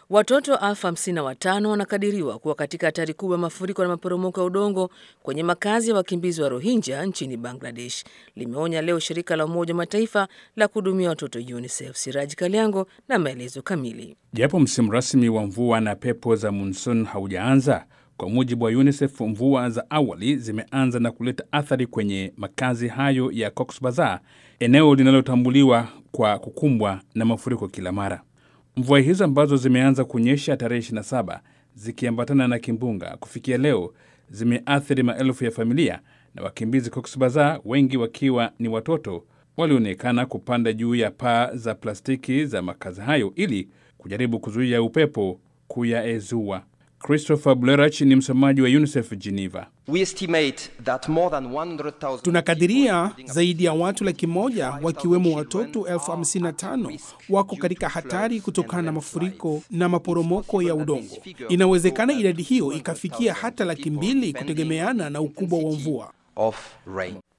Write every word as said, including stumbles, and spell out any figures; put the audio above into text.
Watoto elfu hamsini na watano wanakadiriwa kuwa katika hatari kubwa ya mafuriko na maporomoko ya udongo kwenye makazi ya wakimbizi wa Rohingya nchini Bangladesh, limeonya leo shirika la Umoja wa Mataifa la kuhudumia watoto UNICEF. Siraji Kaliango na maelezo kamili. Japo msimu rasmi wa mvua na pepo za monsoon haujaanza, kwa mujibu wa UNICEF, mvua za awali zimeanza na kuleta athari kwenye makazi hayo ya Cox's Bazar, eneo linalotambuliwa kwa kukumbwa na mafuriko kila mara. Mvua hizo ambazo zimeanza kunyesha tarehe ishirini na saba zikiambatana na kimbunga kufikia leo zimeathiri maelfu ya familia, na wakimbizi Cox's Bazar, wengi wakiwa ni watoto, walionekana kupanda juu ya paa za plastiki za makazi hayo ili kujaribu kuzuia upepo kuyaezua. Christopher Blerach ni msemaji wa UNICEF Geneva. We estimate that more than one hundred thousand Tunakadiria zaidi ya watu laki moja wakiwemo watoto elfu hamsini na tano wako katika hatari kutokana na mafuriko na maporomoko ya udongo. Inawezekana idadi hiyo ikafikia hata laki mbili kutegemeana na ukubwa wa mvua.